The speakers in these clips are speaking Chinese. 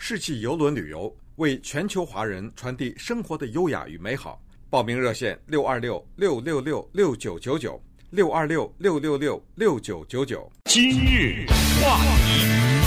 世纪邮轮旅游，为全球华人传递生活的优雅与美好。报名热线626-666-6999，626-666-6999。 今日话题，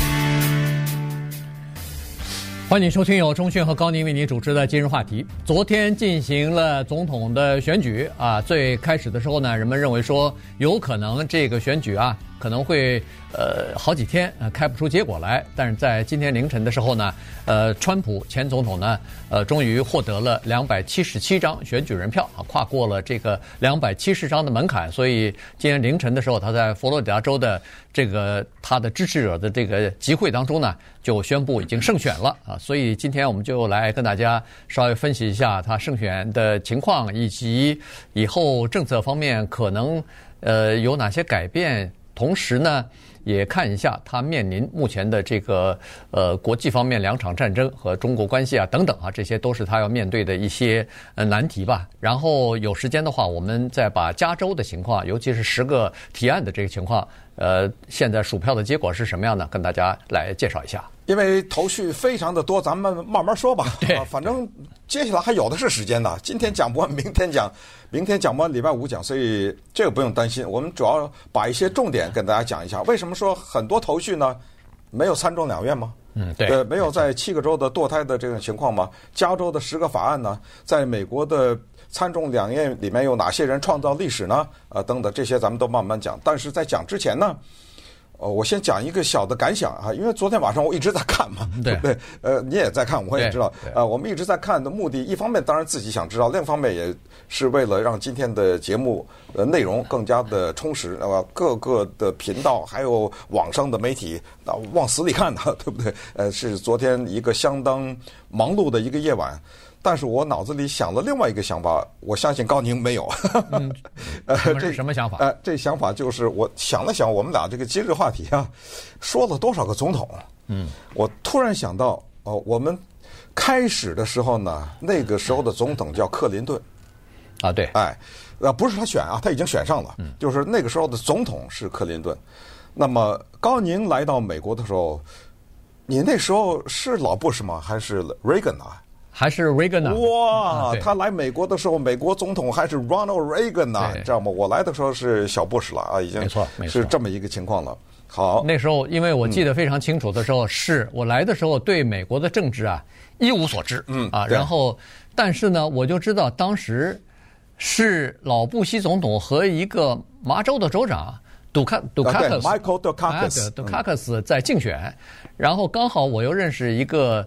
欢迎收听由钟迅和高宁为您主持的今日话题。昨天进行了总统的选举啊，最开始的时候呢，人们认为说有可能这个选举啊可能会好几天开不出结果来，但是在今天凌晨的时候呢，川普前总统呢终于获得了277张选举人票啊，跨过了这个270张的门槛，所以今天凌晨的时候，他在佛罗里达州的这个他的支持者的这个集会当中呢，就宣布已经胜选了啊，所以今天我们就来跟大家稍微分析一下他胜选的情况，以及以后政策方面可能有哪些改变。同时呢，也看一下他面临目前的这个国际方面2场战争和中国关系啊等等啊，这些都是他要面对的一些难题吧。然后有时间的话，我们再把加州的情况，尤其是10个提案的这个情况，现在数票的结果是什么样的，跟大家来介绍一下。 因为头绪非常的多，咱们慢慢说吧。 对， 反正接下来还有的是时间的。今天讲不完，明天讲，明天讲不完，礼拜5讲，所以这个不用担心。我们主要把一些重点跟大家讲一下。为什么说很多头绪呢？没有参众两院吗？ 对， 没有在7个州的堕胎的这种情况吗？加州的10个法案呢？在美国的参众两院里面有哪些人创造历史呢？等等，这些咱们都慢慢讲。但是在讲之前呢，我先讲一个小的感想啊，因为昨天晚上我一直在看嘛，对不对？你也在看，我也知道。我们一直在看的目的，一方面当然自己想知道，另一方面也是为了让今天的节目内容更加的充实。各个的频道还有网上的媒体往死里看的，对不对？是昨天一个相当忙碌的一个夜晚。但是我脑子里想了另外一个想法，我相信高宁没有。 这什么想法？ 这想法就是我想了想，我们俩这个今日话题啊，说了多少个总统？我突然想到，我们开始的时候呢，那个时候的总统叫克林顿。 啊，对， 不是他选啊，他已经选上了。就是那个时候的总统是克林顿。那么高宁来到美国的时候，你那时候是老布什吗？还是 Reagan 啊？ 还是 Reagan 啊？ 哇，他来美国的时候，美国总统还是 Ronald Reagan 啊，知道吗？我来的时候是小布什了啊，已经是这么一个情况了。好， 那时候因为我记得非常清楚的时候，是我来的时候对美国的政治啊一无所知，然后但是呢，我就知道当时是老布希总统和一个麻州的州长 Michael Dukakis 在竞选，然后刚好我又认识一个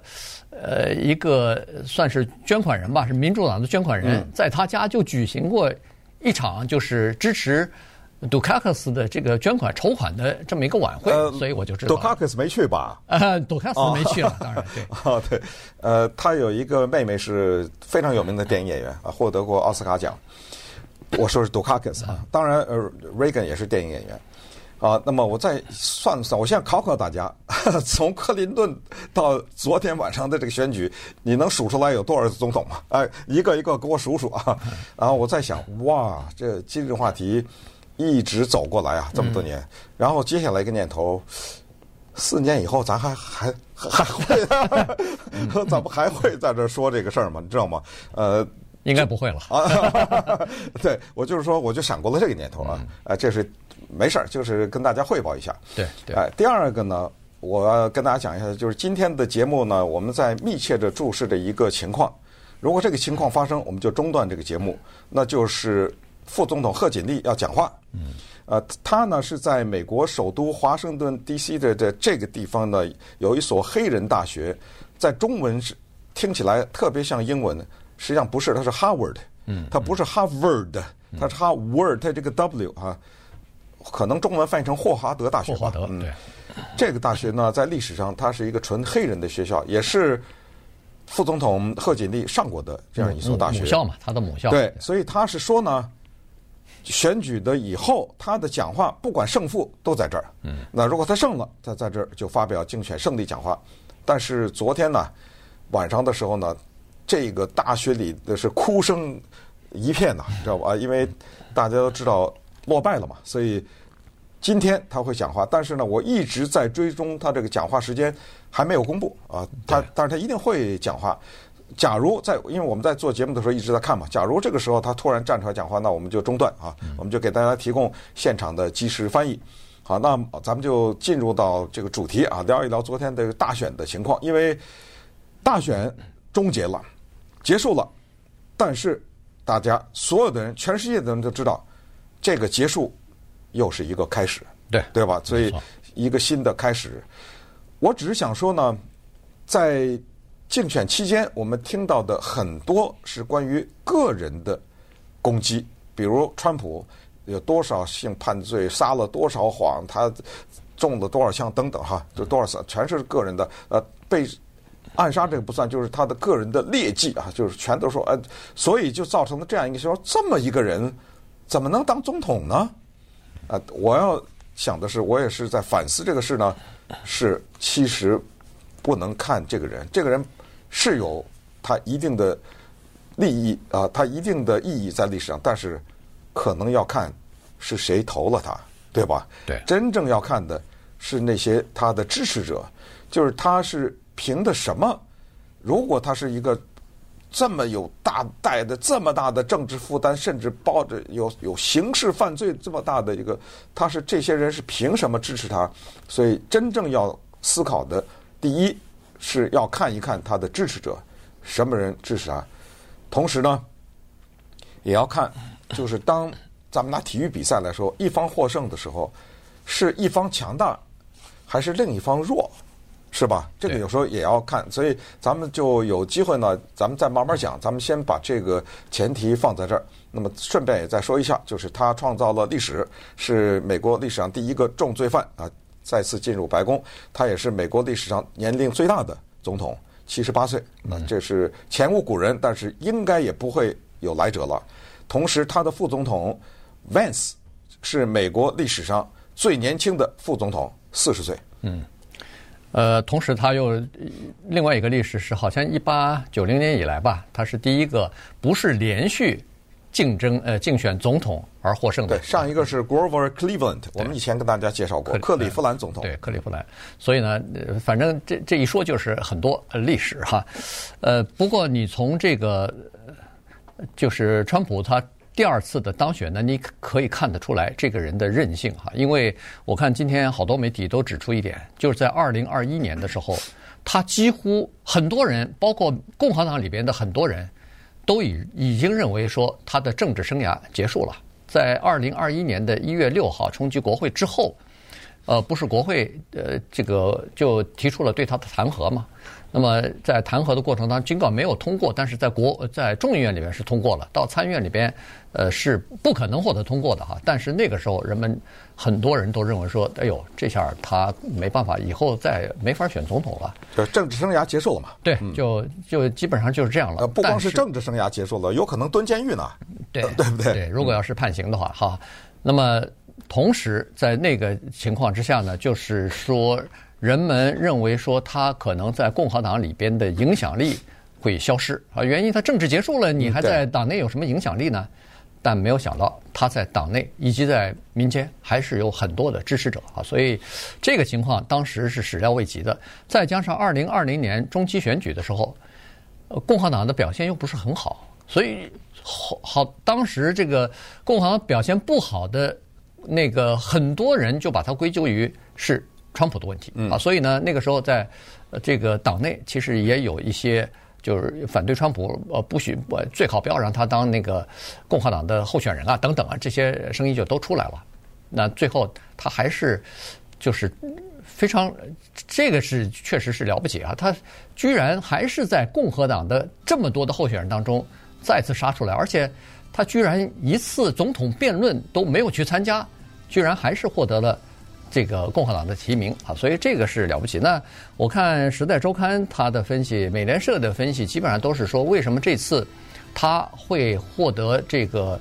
算是捐款人吧，是民主党的捐款人，在他家就举行过一场就是支持Dukakis 的这个捐款筹款的这么一个晚会，所以我就知道 Dukakis 没去吧 ？Dukakis 没去了，当然对。 对，他有一个妹妹是非常有名的电影演员啊，获得过奥斯卡奖。我说是 Dukakis 啊，当然Reagan 也是电影演员啊。那么我再算算，我现在考考大家，从克林顿到昨天晚上的这个选举，你能数出来有多少个总统吗？一个一个给我数数啊。然后我在想，哇，这今日话题一直走过来啊，这么多年。然后接下来一个念头，4年以后咱还会，咱们还会在这说这个事儿吗？你知道吗？ 应该不会了对，我就是说，我就闪过了这个念头啊，这是没事儿，就是跟大家汇报一下。 对， 第二个呢，我要跟大家讲一下，就是今天的节目呢，我们在密切的注视着一个情况，如果这个情况发生，我们就中断这个节目，那就是副总统贺锦丽要讲话。他呢是在美国首都华盛顿 DC 的这个地方呢，有一所黑人大学，在中文是听起来特别像英文。实际上不是，它是 Harvard，它不是 Harvard，它是 Harvard，它这个 W 啊，可能中文翻译成霍华德大学吧。 霍华德，对。 这个大学呢，在历史上它是一个纯黑人的学校，也是副总统贺锦丽上过的这样一所大学。 母校嘛，他的母校。 对，所以他是说呢，选举的以后，他的讲话不管胜负都在这儿。那如果他胜了，他在这儿就发表竞选胜利讲话。但是昨天呢，晚上的时候呢，这个大学里的是哭声一片呐，知道吧？因为大家都知道落败了嘛，所以今天他会讲话，但是呢，我一直在追踪他这个讲话时间，还没有公布啊。但是他一定会讲话。假如因为我们在做节目的时候一直在看嘛，假如这个时候他突然站出来讲话，那我们就中断啊，我们就给大家提供现场的即时翻译。好，那咱们就进入到这个主题啊，聊一聊昨天的大选的情况。因为大选终结了，结束了，但是大家所有的人，全世界的人都知道，这个结束又是一个开始，对吧？所以一个新的开始。我只是想说呢，在竞选期间，我们听到的很多是关于个人的攻击，比如川普有多少性犯罪，撒了多少谎，他中了多少枪等等哈，就多少次全是个人的，被暗杀这个不算，就是他的个人的劣迹啊，就是全都说所以就造成了这样一个说，这么一个人怎么能当总统呢？我要想的是，我也是在反思这个事呢，是其实不能看这个人，这个人是有他一定的利益啊，他一定的意义在历史上，但是可能要看是谁投了他，对吧？ 对， 真正要看的是那些他的支持者，就是他是凭的什么？如果他是一个这么有带的这么大的政治负担，甚至包着有刑事犯罪这么大的一个，他是这些人是凭什么支持他？所以真正要思考的，第一是要看一看他的支持者，什么人支持他，同时呢，也要看，就是当咱们拿体育比赛来说，一方获胜的时候，是一方强大，还是另一方弱？是吧？这个有时候也要看，所以咱们就有机会呢，咱们再慢慢讲。咱们先把这个前提放在这儿。那么顺便也再说一下，就是他创造了历史，是美国历史上第一个重罪犯啊再次进入白宫。他也是美国历史上年龄最大的总统，78岁。那这是前无古人，但是应该也不会有来者了。同时，他的副总统 Vance 是美国历史上最年轻的副总统，40岁。 同时他又另外一个历史是，好像1890年以来吧，他是第一个不是连续竞选总统而获胜的。 对，上一个是 Grover Cleveland， 我们以前跟大家介绍过克利夫兰总统。 对，克利夫兰。所以呢，反正这一说就是很多历史哈。不过你从这个就是川普他第二次的当选呢，你可以看得出来这个人的韧性哈，因为我看今天好多媒体都指出一点，就是在2021年的时候，他几乎很多人，包括共和党里边的很多人，都已经认为说他的政治生涯结束了。在2021年的1月6号冲击国会之后，不是国会这个就提出了对他的弹劾嘛。那么在弹劾的过程当中，尽管没有通过，但是在众议院里面是通过了，到参议院里边是不可能获得通过的哈。但是那个时候很多人都认为说，哎呦，这下他没办法，以后再没法选总统了， 就政治生涯结束了嘛。 对，就基本上就是这样了。 不光是政治生涯结束了，有可能蹲监狱呢。 对， 对不对？ 对，如果要是判刑的话，哈，那么同时在那个情况之下呢，就是说人们认为说他可能在共和党里边的影响力会消失啊，原因他政治结束了，你还在党内有什么影响力呢？但没有想到他在党内以及在民间还是有很多的支持者啊，所以这个情况当时是始料未及的。再加上2020年中期选举的时候，共和党的表现又不是很好，所以当时这个共和党表现不好的那个很多人就把它归咎于是川普的问题啊，所以呢，那个时候在这个党内其实也有一些就是反对川普，不许最好不要让他当那个共和党的候选人啊，等等啊，这些声音就都出来了。那最后他还是就是非常，这个是确实是了不起啊，他居然还是在共和党的这么多的候选人当中再次杀出来，而且他居然一次总统辩论都没有去参加，居然还是获得了这个共和党的提名啊，所以这个是了不起。那我看《时代周刊》他的分析，美联社的分析，基本上都是说为什么这次他会获得这个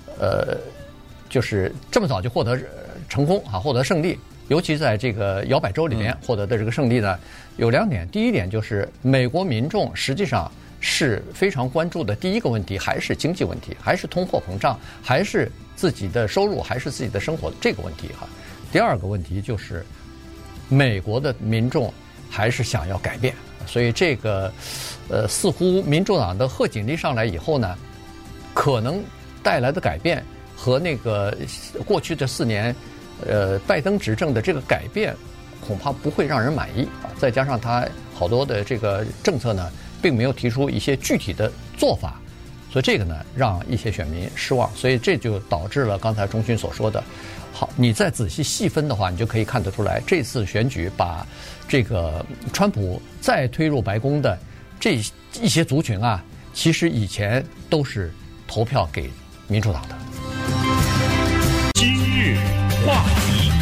就是这么早就获得成功啊，获得胜利，尤其在这个摇摆州里面获得的这个胜利呢，有两点。第一点就是美国民众实际上是非常关注的第一个问题还是经济问题，还是通货膨胀，还是自己的收入，还是自己的生活这个问题哈。 第二个问题就是美国的民众还是想要改变，所以这个似乎民主党的贺锦丽上来以后呢，可能带来的改变和那个过去这4年拜登执政的这个改变恐怕不会让人满意啊。再加上他好多的这个政策呢并没有提出一些具体的做法，所以这个呢让一些选民失望，所以这就导致了刚才钟勋所说的。好，你再仔细细分的话，你就可以看得出来，这次选举把这个川普再推入白宫的这一些族群啊，其实以前都是投票给民主党的。 今日话题，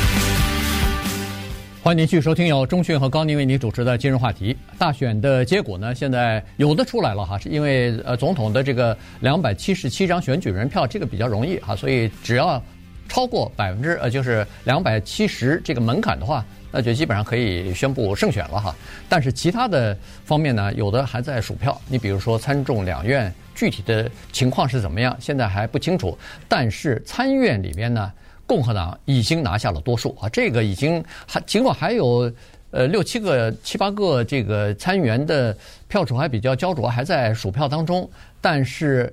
欢迎您继续收听由钟迅和高宁为您主持的今日话题。大选的结果呢，现在有的出来了哈，是因为总统的这个277张选举人票，这个比较容易哈，所以只要超过就是270这个门槛的话，那就基本上可以宣布胜选了哈。但是其他的方面呢，有的还在数票。你比如说参众两院具体的情况是怎么样，现在还不清楚。但是参院里面呢，共和党已经拿下了多数啊，这个已经尽管还有7八个这个参议员的票数还比较焦灼，还在数票当中，但是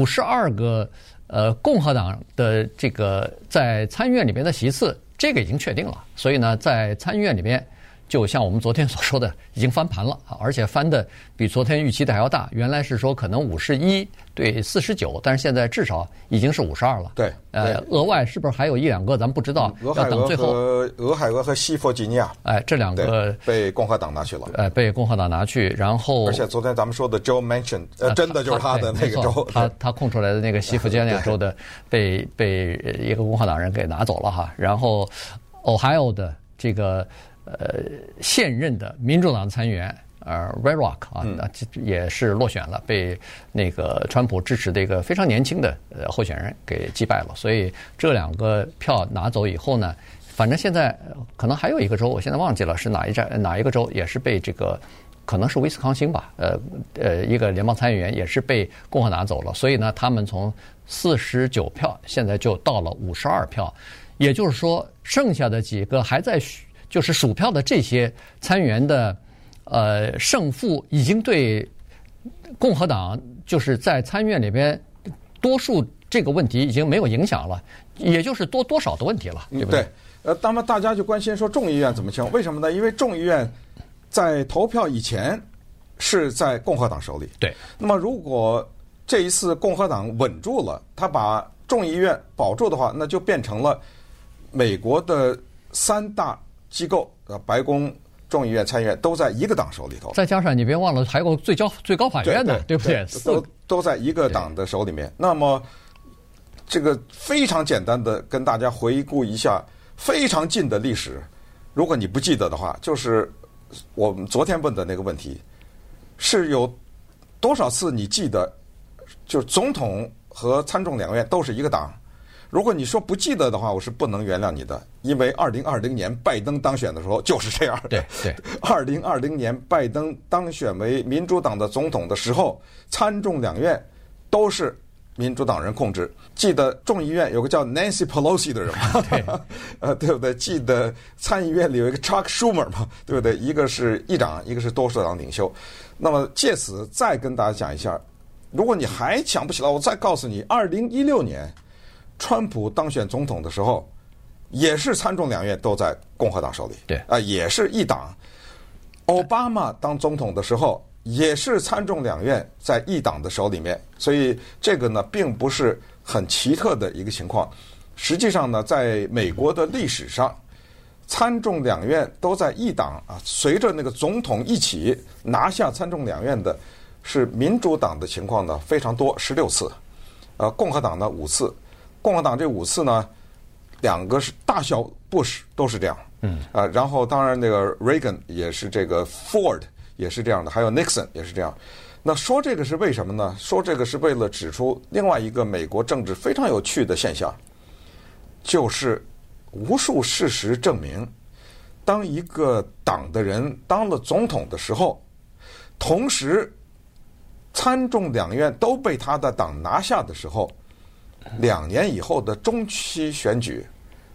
52个共和党的这个在参院里面的席次，这个已经确定了。所以呢，在参院里面，就像我们昨天所说的，已经翻盘了啊，而且翻的比昨天预期的还要大。原来是说可能51对49，但是现在至少已经是52了。 对， 额外是不是还有1-2个，咱们不知道，要等最后。 俄亥俄和西弗吉尼亚， 这2个被共和党拿去了。 被共和党拿去，然后而且昨天咱们说的 Joe Manchin，真的就是他的那个州， 他空出来的那个西弗吉尼亚州的被一个共和党人给拿走了哈。然后 Ohio 的这个现任的民主党参议员Ray Rock 啊，也是落选了，被那个川普支持的一个非常年轻的候选人给击败了。所以这2个票拿走以后呢，反正现在可能还有一个州，我现在忘记了是哪一个州，也是被这个可能是威斯康星吧，一个联邦参议员也是被共和拿走了。所以呢，他们从49票现在就到了52票，也就是说，剩下的几个还在就是数票的这些参议员的胜负已经对共和党就是在参议院里边多数这个问题已经没有影响了，也就是多少的问题了，对不对？ 对，那么大家就关心说众议院怎么清？为什么呢？因为众议院在投票以前是在共和党手里。 对。 那么如果这一次共和党稳住了，他把众议院保住的话，那就变成了美国的3大机构，白宫、众议院、参议院都在一个党手里头。 再加上你别忘了，还有最高法院呢，对不对？ 都在一个党的手里面。那么这个非常简单的跟大家回顾一下非常近的历史。如果你不记得的话，就是我们昨天问的那个问题，是有多少次你记得，就是总统和参众两院都是一个党？如果你说不记得的话，我是不能原谅你的，因为2020年拜登当选的时候就是这样。 对 ，2020年拜登当选为民主党的总统的时候，参众两院都是民主党人控制。记得众议院有个叫 Nancy Pelosi 的人吗？ 对， 对不对？记得参议院里有一个 Chuck Schumer 嘛，对不对？一个是议长，一个是多数党领袖。那么借此再跟大家讲一下，如果你还想不起来，我再告诉你，2016年。川普当选总统的时候，也是参众两院都在共和党手里， 对也是一党。奥巴马当总统的时候，也是参众两院在一党的手里面，所以这个呢，并不是很奇特的一个情况。实际上呢，在美国的历史上，参众两院都在一党啊，随着那个总统一起拿下参众两院的，是民主党的情况呢非常多，16次，共和党呢5次。共和党这5次呢，2个是大小Bush都是这样，然后当然那个 Reagan 也是这个 ，Ford 也是这样的，还有 Nixon 也是这样。那说这个是为什么呢？说这个是为了指出另外一个美国政治非常有趣的现象，就是无数事实证明，当一个党的人当了总统的时候，同时参众两院都被他的党拿下的时候，2年以后的中期选举，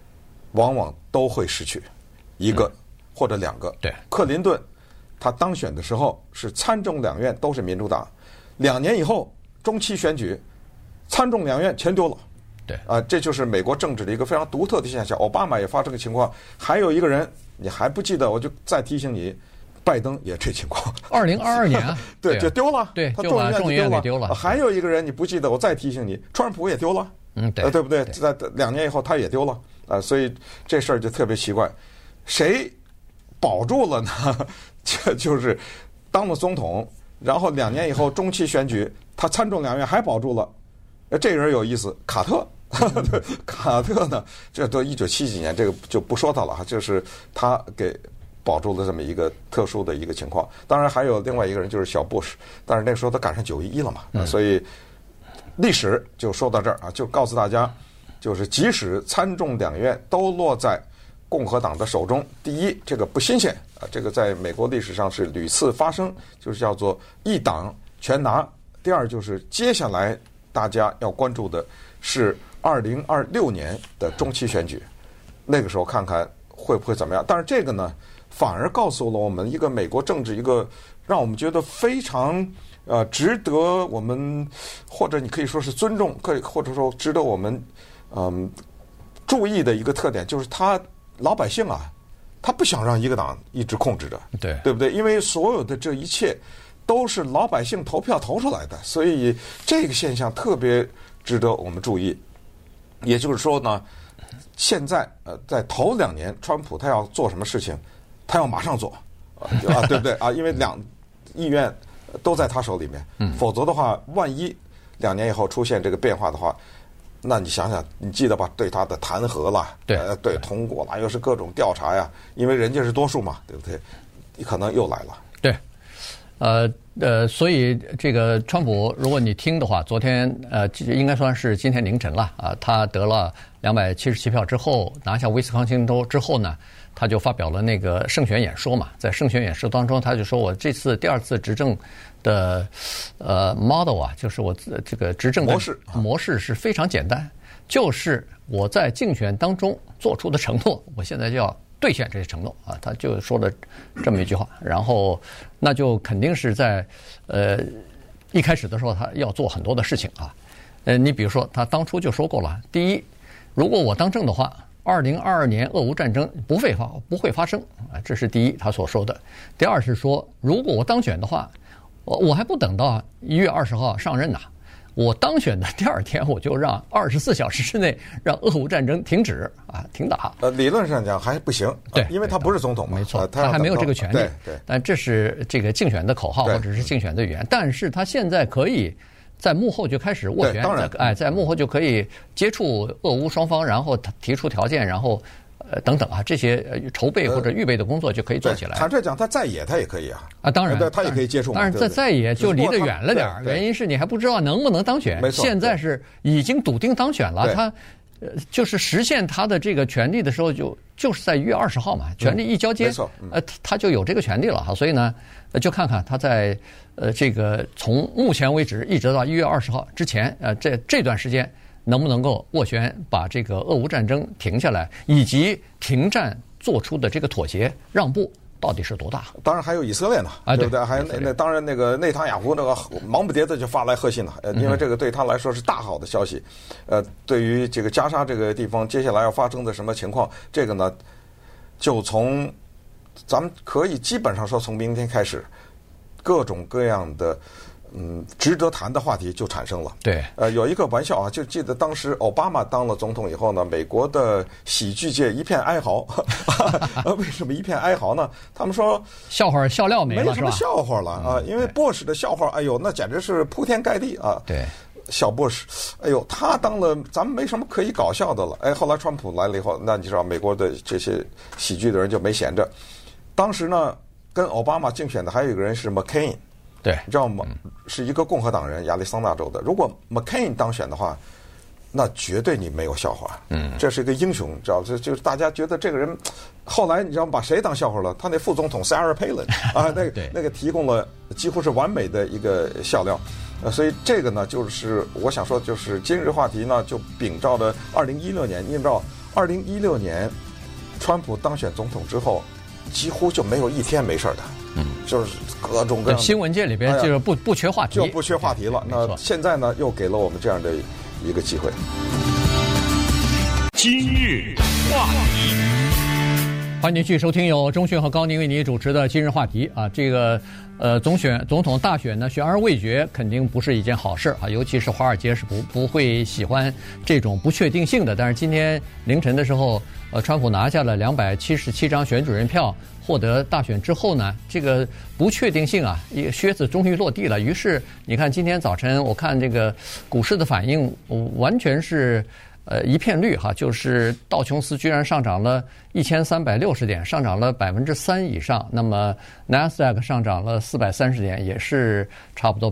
往往都会失去一个或者两个。 对， 克林顿他当选的时候是参众两院都是民主党，2年以后中期选举，参众两院全丢了。 对这就是美国政治的一个非常独特的现象。奥巴马也发生个情况，还有一个人你还不记得，我就再提醒你，拜登也这情况。 2022年啊， 对，就丢了。 对， 他就把众议院给丢了。 还有一个人你不记得，我再提醒你，川普也丢了。 对， 对不对？在2年以后他也丢了所以这事儿就特别奇怪，谁保住了呢？这就是当了总统，然后2年以后中期选举，他参众两院还保住了。这个人有意思，卡特。卡特呢，这都1970几年，这个就不说他了哈，就是他给保住了这么一个特殊的一个情况。当然还有另外一个人就是小布什，但是那个时候他赶上911了嘛，所以历史就说到这儿就告诉大家，就是即使参众两院都落在共和党的手中，第一，这个不新鲜这个在美国历史上是屡次发生，就是叫做一党全拿。第二，就是接下来大家要关注的是2026年的中期选举，那个时候看看会不会怎么样。但是这个呢，反而告诉了我们一个美国政治一个让我们觉得非常值得我们，或者你可以说是尊重，或者说值得我们注意的一个特点，就是他老百姓他不想让一个党一直控制着，对不对？因为所有的这一切都是老百姓投票投出来的，所以这个现象特别值得我们注意。也就是说呢，现在在头2年，川普他要做什么事情，他要马上做对不对因为议院都在他手里面，否则的话，万一2年以后出现这个变化的话，那你想想，你记得吧？对他的弹劾啦，对通过啦，又是各种调查呀，因为人家是多数嘛，对不对？你可能又来了。 对，所以这个川普，如果你听的话，昨天应该算是今天凌晨了他得了277票之后，拿下威斯康星州之后呢，他就发表了那个胜选演说嘛。在胜选演说当中，他就说我这次第2次执政的model就是我这个执政的模式是非常简单，就是我在竞选当中做出的承诺，我现在就要兑现这些承诺他就说了这么一句话。然后那就肯定是在一开始的时候他要做很多的事情你比如说他当初就说过了，第一，如果我当政的话，2022年俄乌战争不会发生这是第一他所说的。第二是说，如果我当选的话，我还不等到1月20号上任我当选的第2天，我就让24小时之内让俄乌战争停止停打。 理论上讲还不行， 对， 因为他不是总统嘛， 没错，他还没有这个权利。 对， 但这是这个竞选的口号或者是竞选的语言，但是他现在可以在幕后就开始斡旋， 当然， 在幕后就可以接触俄乌双方，然后提出条件，然后等等这些筹备或者预备的工作就可以做起来。 坦率讲，他在野他也可以当然， 他也可以接触嘛。 但是在野就离得远了点，原因是你还不知道能不能当选。 没错， 现在是已经笃定当选了，他就是实现他的这个权利的时候，就是在1月20号嘛，权利一交接， 没错， 他就有这个权利了所以呢，就看看他在这个从目前为止一直到1月20号之前，这段时间能不能够斡旋把这个俄乌战争停下来，以及停战做出的这个妥协让步到底是多大？ 当然还有以色列呢，对不对？还有当然那个内塔尼亚胡那个忙不迭的就发来贺信了，因为这个对他来说是大好的消息。对于这个加沙这个地方接下来要发生的什么情况，这个呢，就从咱们可以基本上说从明天开始，各种各样的值得谈的话题就产生了。 对， 有一个玩笑就记得当时奥巴马当了总统以后呢，美国的喜剧界一片哀嚎。为什么一片哀嚎呢？他们说笑料没了， 没什么笑话了因为布什的笑话，哎呦，那简直是铺天盖地对， 小布什，哎呦，他当了，咱们没什么可以搞笑的了。后来川普来了以后，那你知道美国的这些喜剧的人就没闲着。当时呢，跟奥巴马竞选的还有一个人是 McCain。 对， 你知道吗？是一个共和党人，亚利桑那州的。如果 McCain 当选的话，那绝对你没有笑话。这是一个英雄，知道吗？就是大家觉得这个人，后来你知道把谁当笑话了？他那副总统 Sarah Palin 那个提供了几乎是完美的一个笑料。所以这个呢，就是我想说，就是今日话题呢，就秉照着2016年，你知道 2016年，川普当选总统之后，几乎就没有一天没事的，就是各种各样的新闻界里边就是不缺话题， 就不缺话题了。那现在呢，又给了我们这样的一个机会。 今日话题， 欢迎继续收听由钟迅和高宁为你主持的今日话题啊。这个总统大选呢，悬而未决，肯定不是一件好事啊。尤其是华尔街是不会喜欢这种不确定性的。但是今天凌晨的时候，川普拿下了277张选举人票，获得大选之后呢，这个不确定性啊，靴子终于落地了。于是你看今天早晨，我看这个股市的反应完全是一片绿哈，就是道琼斯居然上涨了1360点，上涨了3%以上。那么纳斯达克上涨了430点，也是差不多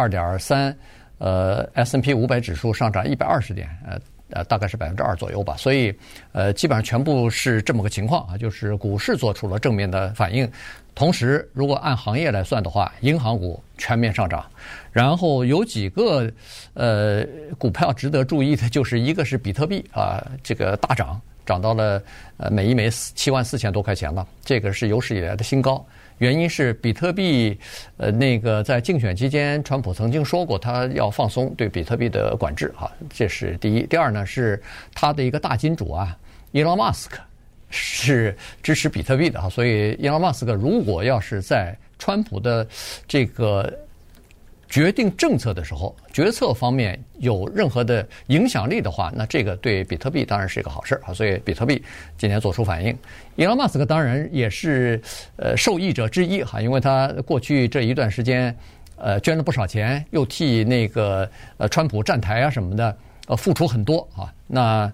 2.3%。S&P 500指数上涨120点，大概是2%左右吧。所以基本上全部是这么个情况啊，就是股市做出了正面的反应。同时，如果按行业来算的话，银行股全面上涨。然后有几个股票值得注意的，就是一个是比特币啊，这个大涨到了每一枚74000多块钱了，这个是有史以来的新高。原因是比特币那个在竞选期间，川普曾经说过他要放松对比特币的管制啊，这是第一。第二呢，是他的一个大金主啊，Elon Musk。是支持比特币的哈，所以伊隆马斯克如果要是在川普的这个决定政策的时候，决策方面有任何的影响力的话，那这个对比特币当然是一个好事啊。所以比特币今天做出反应，伊隆马斯克当然也是受益者之一哈，因为他过去这一段时间捐了不少钱，又替那个川普站台啊什么的付出很多啊。那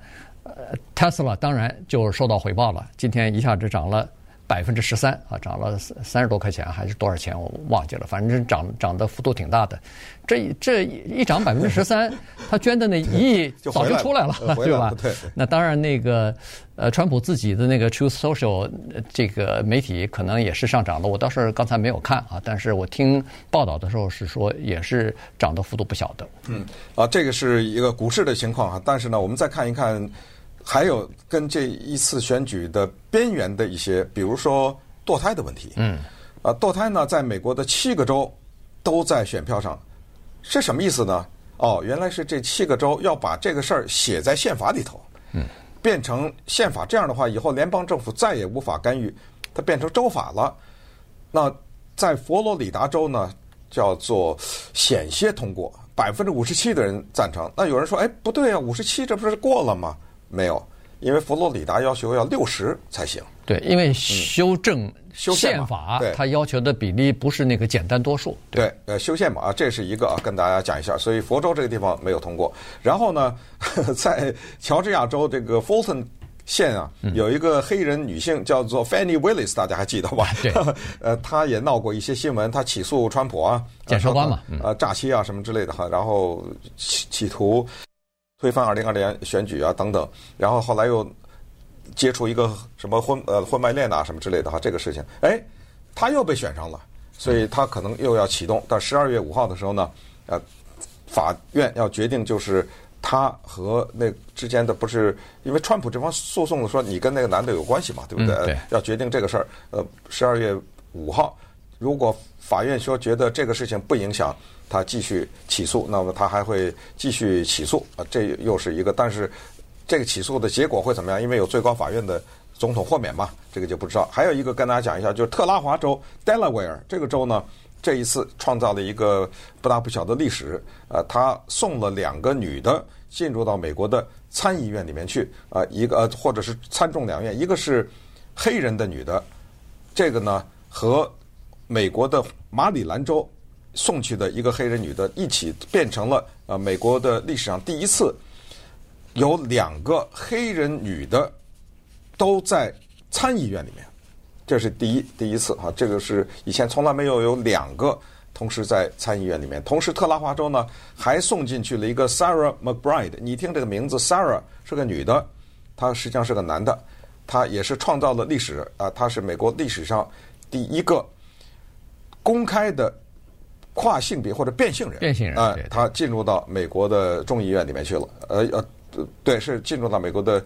Tesla 当然就受到回报了，今天一下子涨了13%啊，涨了30多块钱还是多少钱我忘记了，反正涨的幅度挺大的。这一涨13%，他捐的那1亿早就出来了，对吧？ 对。 那当然那个川普自己的那个 Truth Social 这个媒体可能也是上涨了，我倒是刚才没有看啊，但是我听报道的时候是说也是涨的幅度不小的。 这个是一个股市的情况啊，但是呢，我们再看一看。还有跟这一次选举的边缘的一些，比如说堕胎的问题。堕胎呢，在美国的7个州都在选票上，是什么意思呢？原来是这7个州要把这个事儿写在宪法里头，变成宪法。这样的话，以后联邦政府再也无法干预，它变成州法了。那在佛罗里达州呢，叫做险些通过，57%的人赞成。那有人说，不对啊，57这不是过了吗？没有，因为佛罗里达要求要60才行。 对，因为修正宪法，它要求的比例不是那个简单多数。 对，修宪法这是一个跟大家讲一下。所以佛州这个地方没有通过。然后呢，在乔治亚州这个 Fulton 县啊，有一个黑人女性叫做 Fannie Willis， 大家还记得吧？ 对。 她也闹过一些新闻，她起诉川普啊， 检察官嘛， 诈欺啊什么之类的哈，然后企图推翻2020年选举啊等等，然后后来又接触一个什么婚外恋啊什么之类的哈，这个事情，他又被选上了，所以他可能又要启动。到12月5号的时候呢，法院要决定，就是他和那之间的，不是因为川普这方诉讼的说你跟那个男的有关系嘛，对不对？ 对， 要决定这个事儿。12月5号，如果法院说觉得这个事情不影响他继续起诉，那么他还会继续起诉啊，这又是一个。但是这个起诉的结果会怎么样？因为有最高法院的总统豁免嘛，这个就不知道。还有一个跟大家讲一下，就是特拉华州 Delaware 这个州呢，这一次创造了一个不大不小的历史。他送了2个女的进入到美国的参议院里面去，一个或者是参众两院，一个是黑人的女的，这个呢和美国的马里兰州送去的一个黑人女的一起变成了美国的历史上第一次有2个黑人女的都在参议院里面，这是第一次啊，这个是以前从来没有2个同时在参议院里面。同时特拉华州呢还送进去了一个 Sarah McBride， 你听这个名字 Sarah 是个女的，她实际上是个男的，她也是创造了历史啊，她是美国历史上第一个公开的跨性别或者变性人啊，他进入到美国的众议院里面去了。对，是进入到美国的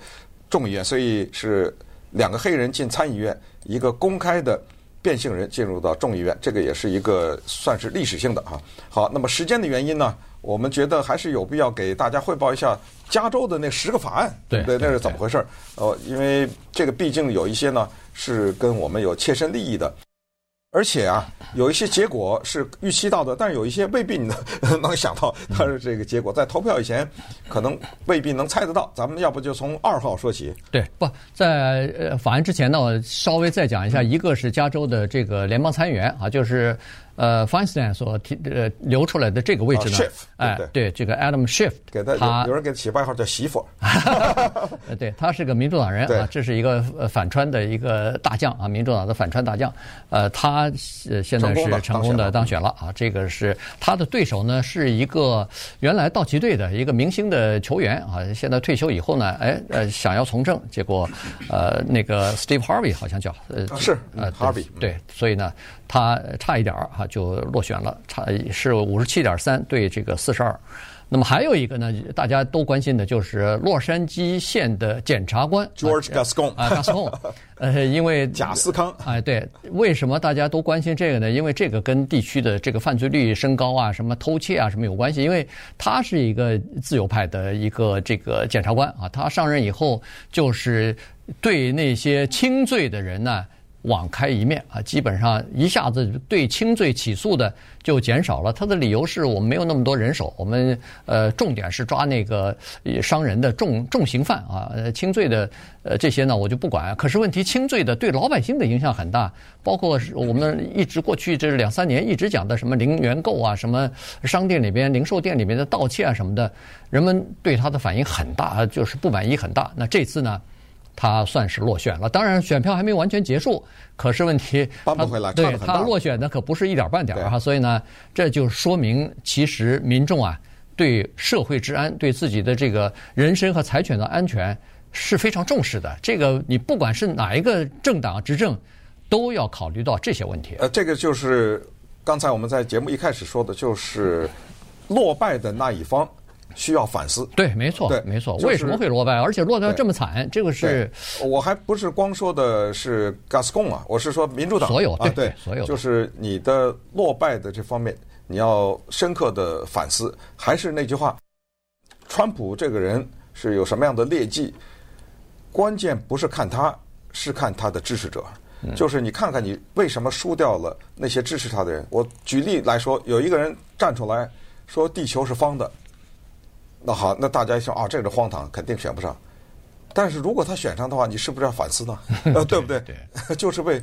众议院，所以是2个黑人进参议院，一个公开的变性人进入到众议院，这个也是一个算是历史性的啊。好，那么时间的原因呢，我们觉得还是有必要给大家汇报一下加州的那10个法案，对不对？那是怎么回事？因为这个毕竟有一些呢是跟我们有切身利益的。而且啊，有一些结果是预期到的，但是有一些未必你能想到它是这个结果，在投票以前可能未必能猜得到。咱们要不就从2号说起？ 对，不在法案之前呢，我稍微再讲一下，一个是加州的这个联邦参议员啊，就是Feinstein 所留出来的这个位置呢，对，这个 Adam Schiff， 给他有人给他起外号叫媳妇对，他是个民主党人啊，这是一个反川的一个大将啊，民主党的反川大将，他现在是成功的当选了啊，这个是他的对手呢，是一个原来道奇队的一个明星的球员啊，现在退休以后呢，想要从政，结果那个 Steve Harvey 好像叫是Harvey 对，所以呢，他差一点啊就落选了，是57.3对这个42。那么还有一个呢，大家都关心的就是洛杉矶县的检察官 George Gascon 因为贾斯康对，为什么大家都关心这个呢？因为这个跟地区的这个犯罪率升高啊，什么偷窃啊什么有关系。因为他是一个自由派的一个这个检察官啊，他上任以后就是对那些轻罪的人呢网开一面啊，基本上一下子对轻罪起诉的就减少了。他的理由是我们没有那么多人手，我们重点是抓那个伤人的重刑犯啊，轻罪的这些呢我就不管。可是问题轻罪的对老百姓的影响很大，包括我们一直过去这2-3年一直讲的什么零元购啊，什么商店里边零售店里面的盗窃啊什么的，人们对他的反应很大，就是不满意很大。那这次呢他算是落选了，当然选票还没完全结束，可是问题搬不回来， 对他落选的可不是一点半点哈，所以呢，这就说明其实民众啊对社会治安、对自己的这个人身和财产的安全是非常重视的。这个你不管是哪一个政党执政，都要考虑到这些问题。 这个就是刚才我们在节目一开始说的，就是落败的那一方需要反思。 对，没错，没错。为什么会落败？而且落得这么惨，这个是我还不是光说的是 Gascon 啊，我是说民主党所有对所有， 就是你的落败的这方面，你要深刻的反思。还是那句话，川普这个人是有什么样的劣迹，关键不是看他，是看他的支持者。就是你看看你为什么输掉了那些支持他的人。我举例来说，有一个人站出来说地球是方的。那好，那大家一想啊，这个荒唐，肯定选不上。但是如果他选上的话，你是不是要反思呢？对不对？对，就是为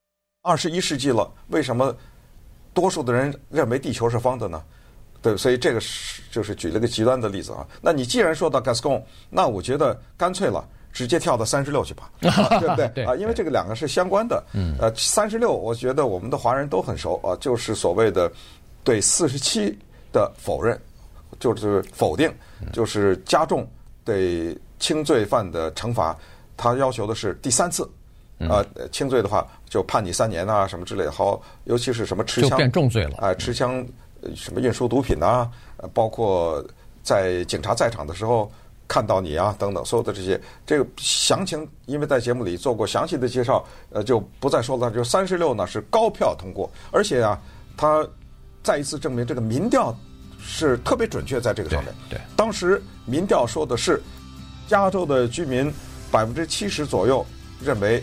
21世纪了，为什么多数的人认为地球是方的呢？对，所以这个就是举了个极端的例子啊。那你既然说到 Gascon， 那我觉得干脆了，直接跳到36去吧，对不对？ 对啊，因为这个2个是相关的。36，我觉得我们的华人都很熟啊，就是所谓的对47的否认。就是否定，就是加重对轻罪犯的惩罚。他要求的是第3次，轻罪的话就判你3年啊，什么之类的。好，尤其是什么持枪就变重罪了。 持枪，什么运输毒品啊，包括在警察在场的时候看到你啊等等，所有的这个详情，因为在节目里做过详细的介绍，就不再说了。就36呢是高票通过，而且啊，他再一次证明这个民调是特别准确，在这个上面。 对， 当时民调说的是，加州的居民70%左右认为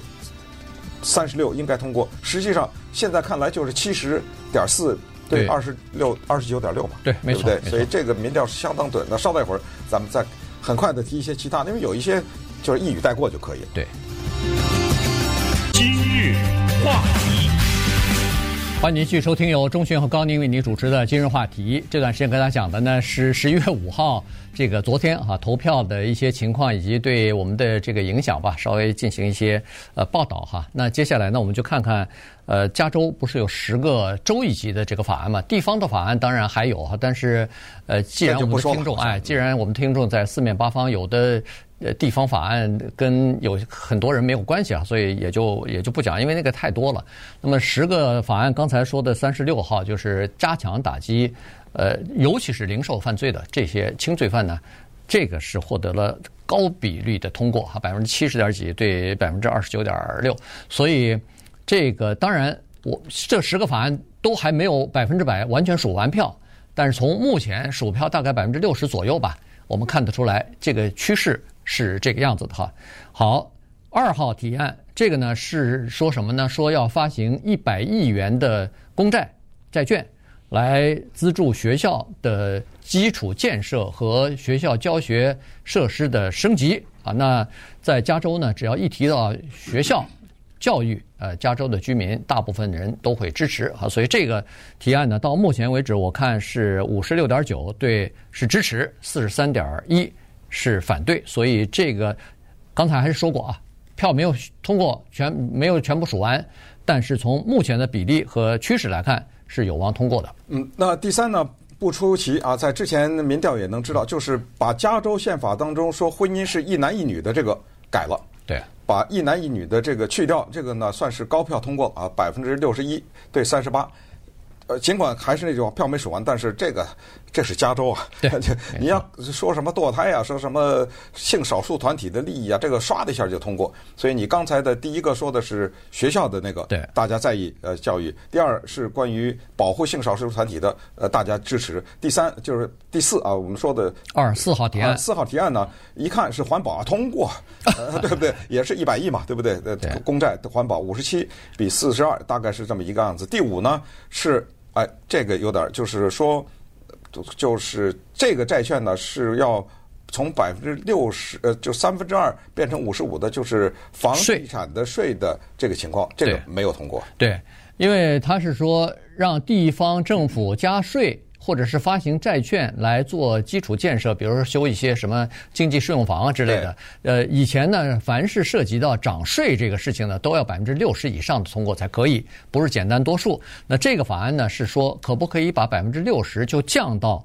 36应该通过，实际上现在看来就是70.4对29.6嘛。 对，没错， 对不对？所以这个民调是相当准的。稍待一会儿，咱们再很快的提一些其他的，因为有一些就是一语带过就可以了。 对。 今日话题。 欢迎您继续收听由钟迅和高宁为您主持的今日话题。这段时间跟大家讲的呢是11月5号这个昨天投票的一些情况以及对我们的这个影响吧，稍微进行一些报道哈。那接下来呢，我们就看看加州不是有10个州一级的这个法案嘛？地方的法案当然还有哈，但是既然我们的听众既然我们听众在四面八方，有的地方法案跟有很多人没有关系啊，所以也就不讲，因为那个太多了。那么10个法案，刚才说的36号就是加强打击，尤其是零售犯罪的这些轻罪犯呢， 这个是获得了高比率的通过哈，70%点几对29.6%，所以这个当然我这10个法案都还没有100%完全数完票，但是从目前数票大概60%左右吧，我们看得出来这个趋势是这个样子的哈。好，2号提案这个呢是说什么呢？说要发行100亿元的公债债券，来资助学校的基础建设和学校教学设施的升级啊。那在加州呢，只要一提到学校教育，加州的居民大部分人都会支持啊。所以这个提案呢，到目前为止我看是56.9%对是支持，43.1%是反对。所以这个刚才还是说过啊，票没有通过没有全部数完，但是从目前的比例和趋势来看是有望通过的。 那第三呢，不出奇啊，在之前民调也能知道，就是把加州宪法当中说婚姻是一男一女的这个改了， 对， 把一男一女的这个去掉，这个呢算是高票通过啊，61%对38%。尽管还是那句话，票没数完，但是这是加州啊， 对， 你要说什么堕胎啊，说什么性少数团体的利益啊，这个唰的一下就通过。所以你刚才的第一个说的是学校的那个， 对， 大家在意教育；第二是关于保护性少数团体的，大家支持；第三就是第四啊，我们说的 4号提案 ，4号提案呢，一看是环保啊，通过，对不对？也是100亿嘛，对不对？公债环保57比42，大概是这么一个样子。第五呢是。这个有点就是说，就是这个债券呢是要从60%，就2/3变成55%的，就是房地产的税的这个情况，这个没有通过。 对，因为他是说让地方政府加税，或者是发行债券来做基础建设，比如说修一些什么经济适用房啊之类的。以前呢，凡是涉及到涨税这个事情呢，都要60%以上的通过才可以，不是简单多数。那这个法案呢是说，可不可以把60%就降到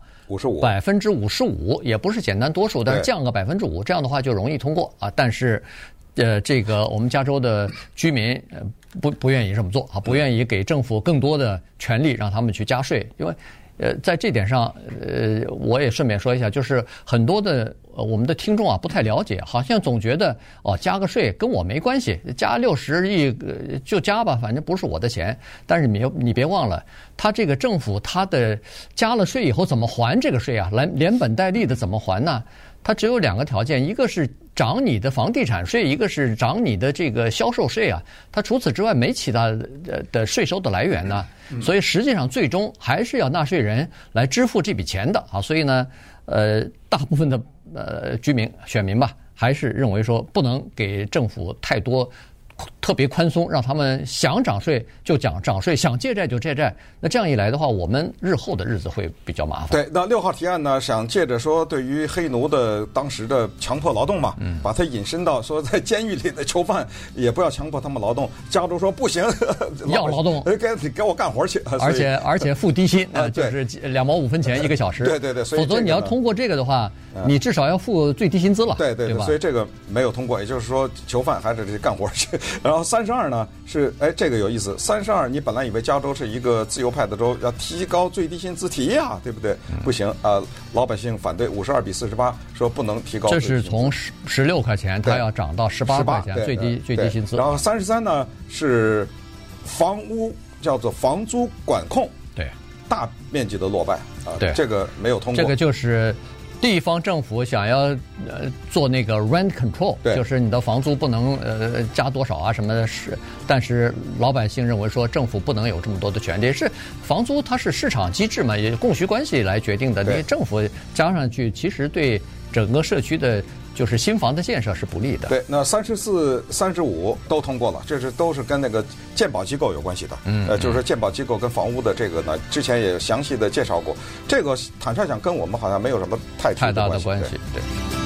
55%，也不是简单多数，但是降个5%，这样的话就容易通过啊。但是，这个我们加州的居民不愿意这么做啊，不愿意给政府更多的权利让他们去加税，因为。在这点上，我也顺便说一下，就是很多的我们的听众啊不太了解，好像总觉得加个税跟我没关系，加60亿就加吧，反正不是我的钱。但是你别忘了，他这个政府他的加了税以后怎么还这个税啊？连本带利的怎么还呢？它只有2个条件，一个是涨你的房地产税，一个是涨你的这个销售税啊。它除此之外没其他的税收的来源呢，所以实际上最终还是要纳税人来支付这笔钱的啊。所以呢，大部分的居民选民吧，还是认为说不能给政府太多。特别宽松，让他们想涨税就涨税，想借债就借债。那这样一来的话，我们日后的日子会比较麻烦。 对，那6号提案呢，想借着说对于黑奴的当时的强迫劳动嘛，把它引申到说在监狱里的囚犯也不要强迫他们劳动。加州说不行， 要劳动， 给我干活去， 而且付低薪，就是2毛5分钱1个小时。 对， 否则你要通过这个的话，你至少要付最低薪资了。 对吧？所以这个没有通过，也就是说囚犯还是干活去。然后32呢是这个有意思，32你本来以为加州是一个自由派的州，要提高最低薪资提呀，对不对？不行啊，老百姓反对，52比48说不能提高。 这是从16块钱，它要涨到18块钱最低薪资。 然后33呢是房屋叫做房租管控， 对， 大面积的落败啊， 对， 这个没有通过。 这个就是地方政府想要做那个 rent control， 就是你的房租不能加多少啊什么的，但是老百姓认为说政府不能有这么多的权利，是房租它是市场机制嘛，也供需关系来决定的，你政府加上去其实对整个社区的就是新房的建设是不利的。 对，那34、35都通过了，这都是跟那个健保机构有关系的。就是说健保机构跟房屋的这个呢，之前也详细的介绍过。这个坦率讲，跟我们好像没有什么太大的关系。对。